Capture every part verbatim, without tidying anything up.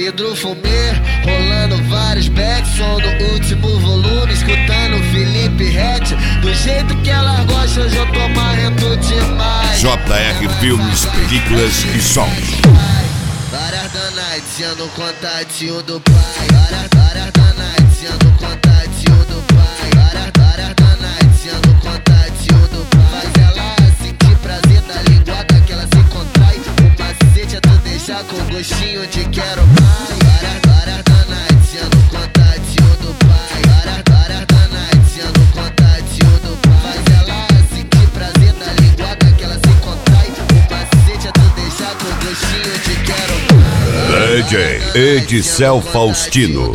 Vidro fumê, rolando vários backs, som no último volume, escutando Felipe Ret. Do jeito que ela gosta, hoje eu tô marrento demais. J R Filmes, películas e sons. Várias danaites sendo contatinho do pai. Várias, várias danaites sendo contatinho do pai. Várias, várias danaites sendo contatinho do pai. Faz ela sentir prazer da linguada que ela se contrai. O macete é tu deixar com gostinho de quero mais. Várias, várias danaites sendo contatinho do pai. Várias, várias danaites sendo contatinho do pai. Faz ela sentir prazer da linguada que ela se contrai. O macete é tu deixar com gostinho de quero mais. D J Edicel Faustino.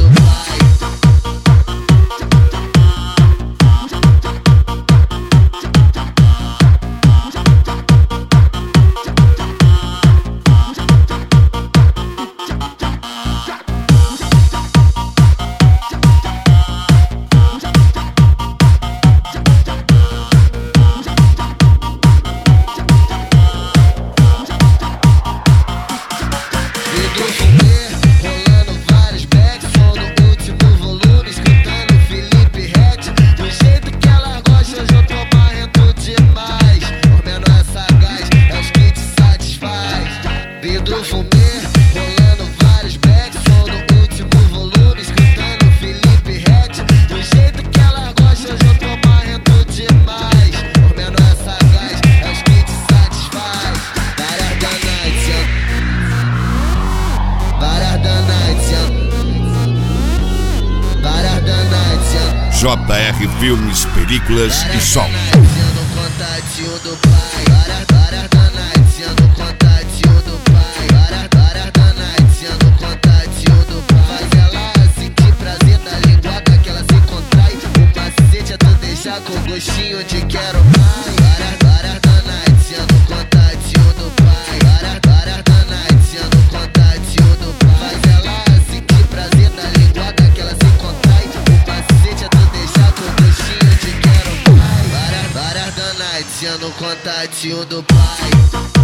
Vidro fumê, rolando vários backs, som no último volume, escutando Felipe Ret. Do jeito que ela gosta, hoje eu tô marrento demais. Por menos é sagaz, é os que te satisfaz. Várias danaites, várias danaites, várias danaites. J R Filmes, películas e sons. Sendo contatinho do pai. Várias, várias danaites sendo contatinho do pai. Várias, várias danaites sendo contatinho do pai. Faz ela sentir prazer da linguada que ela se contrai. O macete é tu deixar com gostinho de quero mais. Várias, várias danaites sendo contatinho do pai. Várias, várias danaites sendo contatinho do pai. Faz ela sentir prazer da linguada que ela se contrai. O macete é tu deixar com gostinho de quero mais. Várias, várias danaites sendo contatinho do pai.